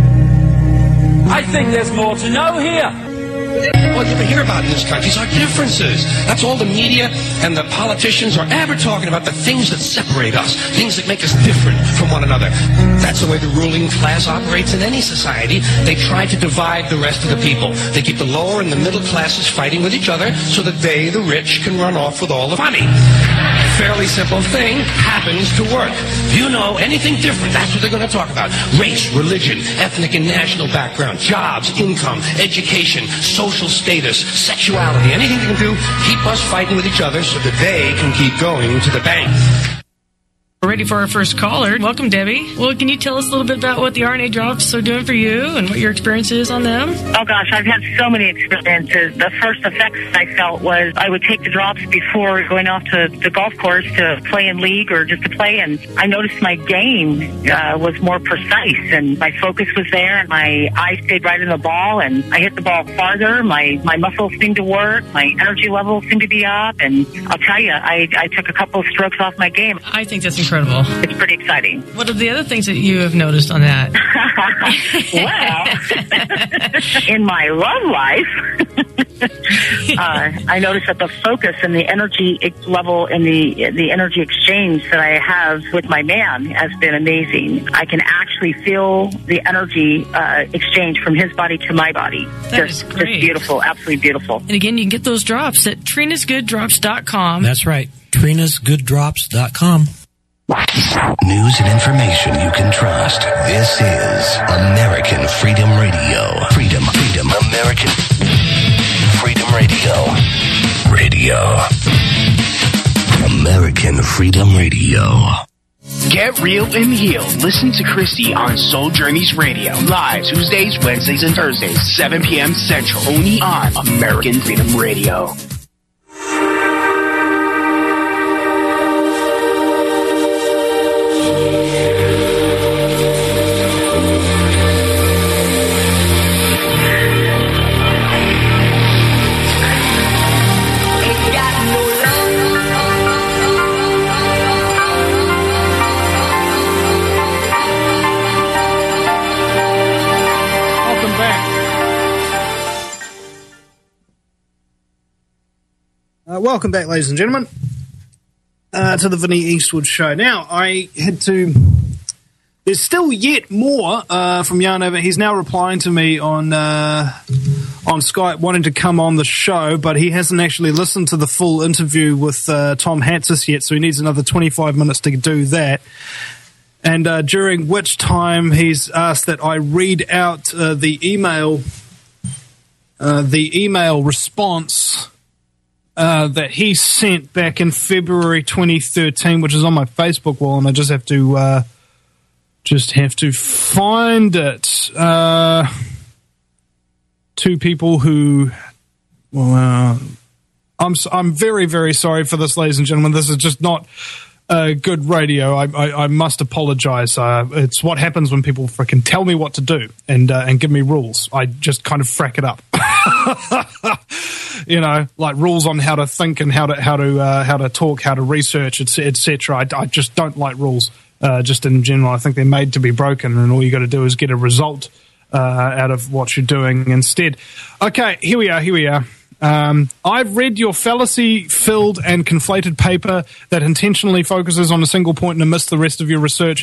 Speaker 10: I think there's more to know here.
Speaker 11: All you ever hear about in this country is our differences. That's all the media and the politicians are ever talking about, the things that separate us, things that make us different from one another. That's the way the ruling class operates in any society. They try to divide the rest of the people. They keep the lower and the middle classes fighting with each other so that they, the rich, can run off with all the money. Fairly simple thing happens to work. If you know anything different, that's what they're going to talk about. Race, religion, ethnic and national background, jobs, income, education, social status, sexuality, anything they can do, keep us fighting with each other so that they can keep going to the bank.
Speaker 9: We're ready for our first caller. Welcome, Debbie. Well, can you tell us a little bit about what the RNA drops are doing for you and what your experience is on them?
Speaker 12: Oh, gosh, I've had so many experiences. The first effects I felt was I would take the drops before going off to the golf course to play in league or just to play, and I noticed my game was more precise, and my focus was there, and my eye stayed right in the ball, and I hit the ball farther. My muscles seemed to work. My energy levels seemed to be up, and I'll tell you, I took a couple of strokes off my game.
Speaker 9: I think that's incredible.
Speaker 12: It's pretty exciting.
Speaker 9: What are the other things that you have noticed on that?
Speaker 12: Well, in my love life, I noticed that the focus and the energy level and the energy exchange that I have with my man has been amazing. I can actually feel the energy exchange from his body to my body. Just beautiful, absolutely beautiful.
Speaker 9: And again, you can get those drops at TrinasGoodDrops.com.
Speaker 13: That's right, TrinasGoodDrops.com.
Speaker 6: News and information you can trust. This is American Freedom Radio. Freedom, American Freedom Radio. American Freedom Radio.
Speaker 7: Get real and heal. Listen to Christy on Soul Journeys Radio. Live Tuesdays, Wednesdays, and Thursdays, 7 p.m. Central. Only on American Freedom Radio.
Speaker 14: Welcome back, ladies and gentlemen.
Speaker 2: to the Vinnie Eastwood Show. Now, I had to... There's still yet more from Yarnover. He's now replying to me on Skype, wanting to come on the show, but he hasn't actually listened to the full interview with Tom Hatsis yet, so he needs another 25 minutes to do that. And during which time he's asked that I read out the email response that he sent back in February 2013, which is on my Facebook wall, and I just have to find it. Two people who, I'm very, very sorry for this, ladies and gentlemen. This is just not good radio. I must apologize. It's what happens when people freaking tell me what to do and give me rules. I just kind of frack it up. Like rules on how to think and how to talk, how to research, etc. I just don't like rules. Just in general, I think they're made to be broken, and all you got to do is get a result out of what you're doing instead. Okay, here we are. I've read your fallacy-filled and conflated paper that intentionally focuses on a single point and omits the rest of your research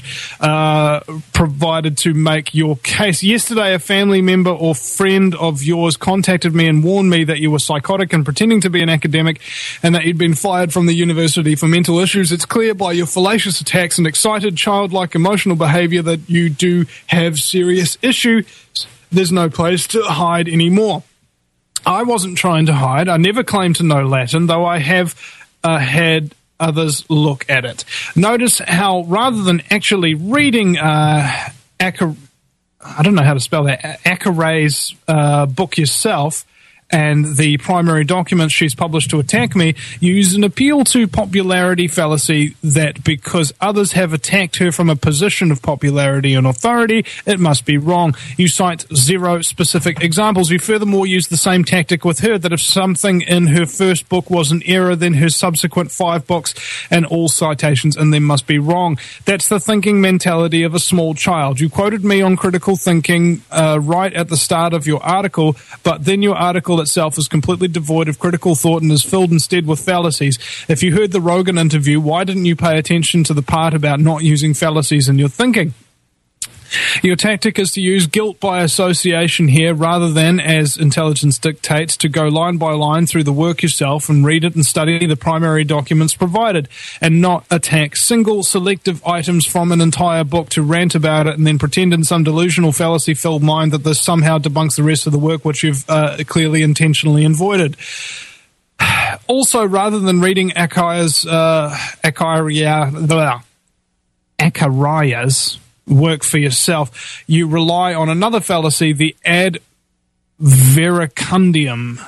Speaker 2: provided to make your case. Yesterday, a family member or friend of yours contacted me and warned me that you were psychotic and pretending to be an academic and that you'd been fired from the university for mental issues. It's clear by your fallacious attacks and excited, childlike, emotional behavior that you do have serious issues. There's no place to hide anymore. I wasn't trying to hide. I never claimed to know Latin, though I have had others look at it. Notice how rather than actually reading I don't know how to spell that, Acaray's book yourself and the primary documents she's published to attack me, you use an appeal to popularity fallacy that because others have attacked her from a position of popularity and authority, it must be wrong. You cite 0 specific examples. You furthermore use the same tactic with her, that if something in her first book was an error, then her subsequent 5 books and all citations in them must be wrong. That's the thinking mentality of a small child. You quoted me on critical thinking right at the start of your article, but then your article itself is completely devoid of critical thought and is filled instead with fallacies. If you heard the Rogan interview, why didn't you pay attention to the part about not using fallacies in your thinking? Your tactic is to use guilt by association here rather than, as intelligence dictates, to go line by line through the work yourself and read it and study the primary documents provided, and not attack single selective items from an entire book to rant about it and then pretend in some delusional fallacy-filled mind that this somehow debunks the rest of the work which you've clearly intentionally avoided. Also, rather than reading Acaraya's work for yourself, you rely on another fallacy, the ad verecundium,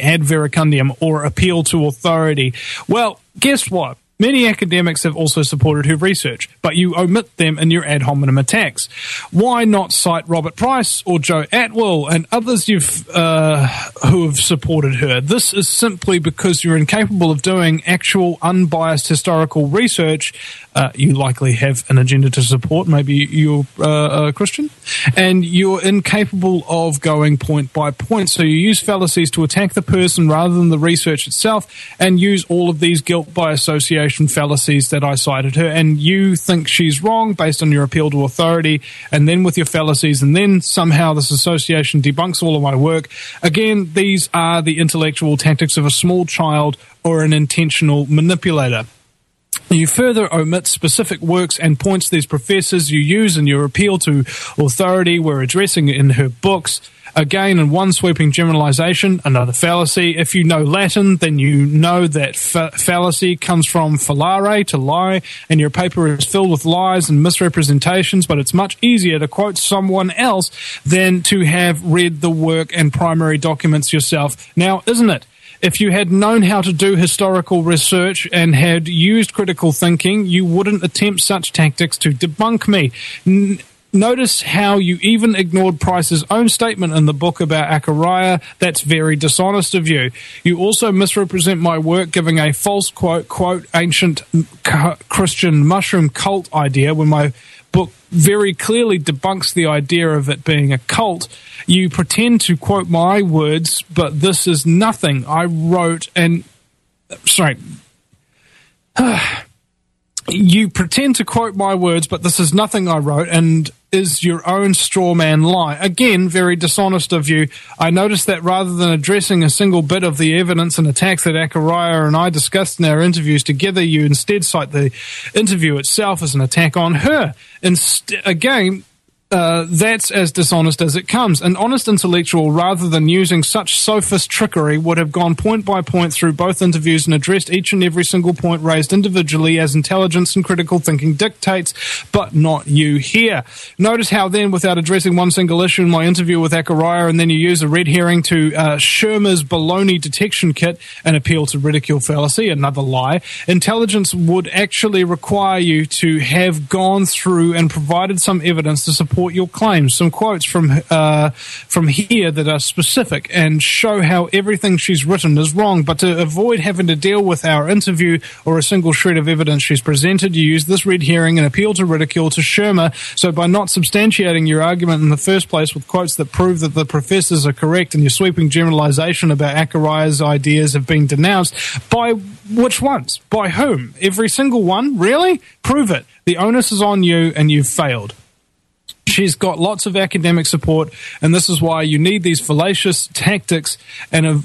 Speaker 2: or appeal to authority. Well, guess what? Many academics have also supported her research, but you omit them in your ad hominem attacks. Why not cite Robert Price or Joe Atwill and others who have supported her? This is simply because you're incapable of doing actual unbiased historical research. You likely have an agenda to support. Maybe you're a Christian. And you're incapable of going point by point. So you use fallacies to attack the person rather than the research itself, and use all of these guilt by association fallacies that I cited her. And you think she's wrong based on your appeal to authority, and then with your fallacies, and then somehow this association debunks all of my work. Again, these are the intellectual tactics of a small child or an intentional manipulator. You further omit specific works and points these professors you use in your appeal to authority were addressing in her books. Again, in one sweeping generalization, another fallacy. If you know Latin, then you know that fallacy comes from fallare, to lie, and your paper is filled with lies and misrepresentations, but it's much easier to quote someone else than to have read the work and primary documents yourself. Now, isn't it? If you had known how to do historical research and had used critical thinking, you wouldn't attempt such tactics to debunk me. Notice how you even ignored Price's own statement in the book about Acaraya. That's very dishonest of you. You also misrepresent my work, giving a false quote, ancient Christian mushroom cult idea, when my book very clearly debunks the idea of it being a cult. You pretend to quote my words, but this is nothing. I wrote and... Sorry. You pretend to quote my words, but this is nothing I wrote and is your own straw man lie. Again, very dishonest of you. I noticed that rather than addressing a single bit of the evidence and attacks that Akariah and I discussed in our interviews together, you instead cite the interview itself as an attack on her. Again, that's as dishonest as it comes. An honest intellectual, rather than using such sophist trickery, would have gone point by point through both interviews and addressed each and every single point raised individually as intelligence and critical thinking dictates, but not you here. Notice how then, without addressing one single issue in my interview with Akariah, and then you use a red herring to Shermer's baloney detection kit, an appeal to ridicule fallacy, another lie. Intelligence would actually require you to have gone through and provided some evidence to support your claims. Some quotes from here that are specific and show how everything she's written is wrong. But to avoid having to deal with our interview or a single shred of evidence she's presented, you use this red herring and appeal to ridicule to Shermer. So by not substantiating your argument in the first place with quotes that prove that the professors are correct and your sweeping generalization about Akariah's ideas have been denounced, by which ones? By whom? Every single one? Really? Prove it. The onus is on you and you've failed. She's got lots of academic support, and this is why you need these fallacious tactics and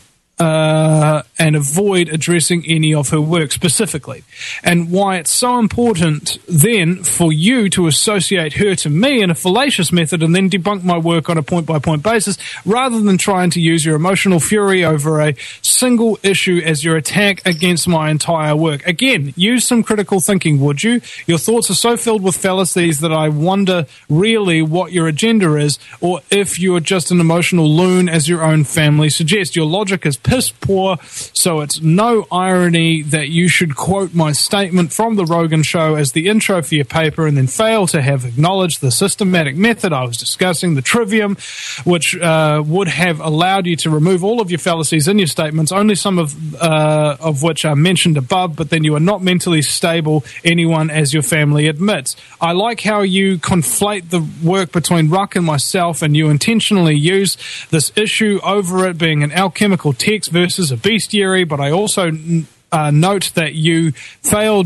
Speaker 2: avoid addressing any of her work specifically. And why it's so important then for you to associate her to me in a fallacious method and then debunk my work on a point-by-point basis, rather than trying to use your emotional fury over a single issue as your attack against my entire work. Again, use some critical thinking, would you? Your thoughts are so filled with fallacies that I wonder really what your agenda is, or if you're just an emotional loon, as your own family suggests. Your logic is piss poor, so it's no irony that you should quote my statement from the Rogan show as the intro for your paper and then fail to have acknowledged the systematic method I was discussing, the trivium, which would have allowed you to remove all of your fallacies in your statements, only some of which are mentioned above, but then you are not mentally stable, anyone as your family admits. I like how you conflate the work between Ruck and myself, and you intentionally use this issue over it being an alchemical text versus a bestiary, but I also note that you failed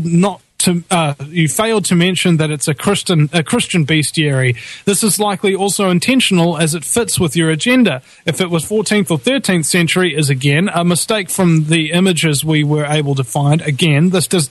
Speaker 2: to mention that it's a Christian bestiary. This is likely also intentional, as it fits with your agenda. If it was 14th or 13th century, is again a mistake from the images we were able to find. Again, this does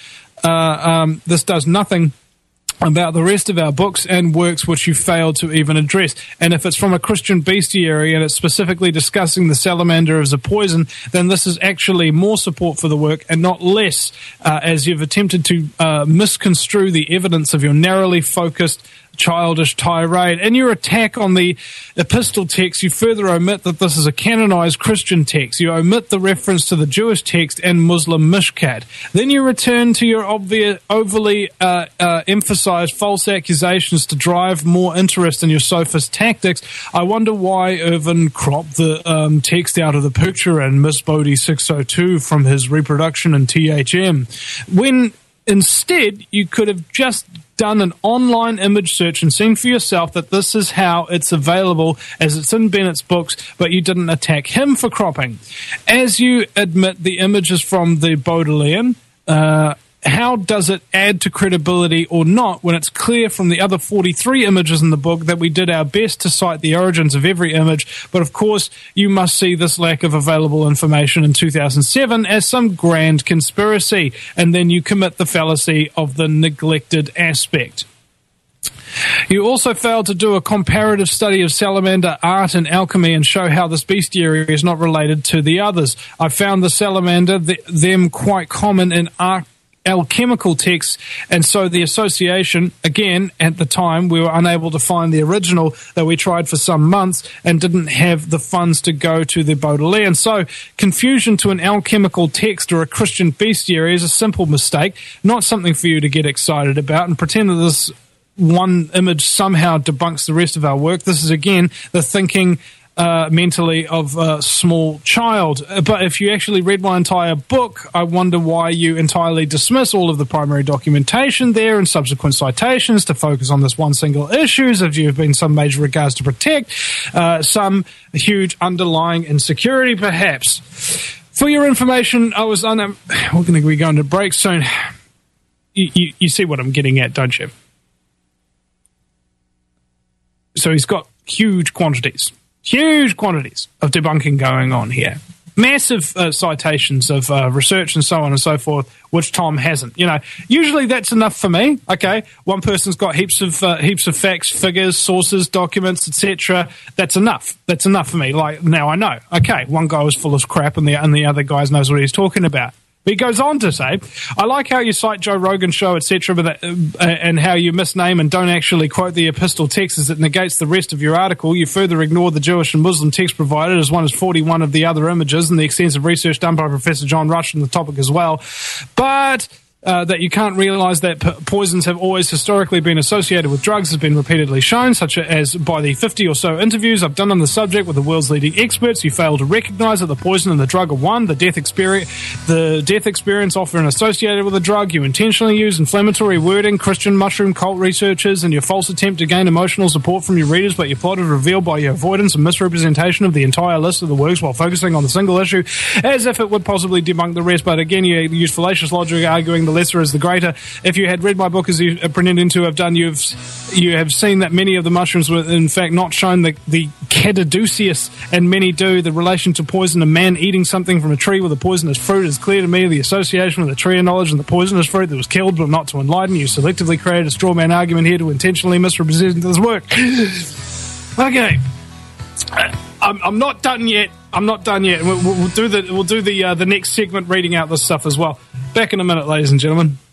Speaker 2: nothing about the rest of our books and works which you failed to even address. And if it's from a Christian bestiary and it's specifically discussing the salamander as a poison, then this is actually more support for the work and not less, as you've attempted to misconstrue the evidence of your narrowly focused childish tirade. In your attack on the epistle text, you further omit that this is a canonized Christian text. You omit the reference to the Jewish text and Muslim Mishkat. Then you return to your overly emphasized false accusations to drive more interest in your sophist tactics. I wonder why Irvin cropped the text out of the picture and Miss Bodhi 602 from his reproduction in THM, when instead you could have just done an online image search and seen for yourself that this is how it's available as it's in Bennett's books, but you didn't attack him for cropping. As you admit the images from the Baudelaire, how does it add to credibility or not when it's clear from the other 43 images in the book that we did our best to cite the origins of every image? But of course, you must see this lack of available information in 2007 as some grand conspiracy, and then you commit the fallacy of the neglected aspect. You also failed to do a comparative study of salamander art and alchemy and show how this bestiary is not related to the others. I found the salamander, them quite common in alchemical texts, and so the association, again, at the time we were unable to find the original, though we tried for some months and didn't have the funds to go to the Baudelaire. And so confusion to an alchemical text or a Christian bestiary is a simple mistake, not something for you to get excited about and pretend that this one image somehow debunks the rest of our work. This is, again, the thinking mentally of a small child. But if you actually read my entire book, I wonder why you entirely dismiss all of the primary documentation there and subsequent citations to focus on this one single issue, as if you've been some major regards to protect some huge underlying insecurity, perhaps. For your information, we're going to be going to break soon. you see what I'm getting at, don't you? So he's got huge quantities of debunking going on here. Massive citations of research and so on and so forth, which Tom hasn't. Usually that's enough for me. Okay, one person's got heaps of facts, figures, sources, documents, etc. That's enough. That's enough for me. Like, now I know. Okay, one guy was full of crap, and the other guy knows what he's talking about. But he goes on to say, I like how you cite Joe Rogan's show, etc., and how you misname and don't actually quote the epistle text as it negates the rest of your article. You further ignore the Jewish and Muslim text provided as one as 41 of the other images and the extensive research done by Professor John Rush on the topic as well. But that you can't realise that poisons have always historically been associated with drugs has been repeatedly shown, such as by the 50 or so interviews I've done on the subject with the world's leading experts. You fail to recognise that the poison and the drug are one. The death experience often associated with the drug. You intentionally use inflammatory wording, Christian mushroom cult researchers, and your false attempt to gain emotional support from your readers, but your plot is revealed by your avoidance and misrepresentation of the entire list of the works while focusing on the single issue, as if it would possibly debunk the rest. But again, you use fallacious logic, arguing the lesser is the greater. If you had read my book as you pretending to have done, you have seen that many of the mushrooms were in fact not shown the caduceus, and many do. The relation to poison, a man eating something from a tree with a poisonous fruit, is clear to me. The association with the tree of knowledge and the poisonous fruit that was killed but not to enlighten. You selectively created a straw man argument here to intentionally misrepresent this work. Okay. I'm not done yet. We'll do the next segment reading out this stuff as well. Back in a minute, ladies and gentlemen.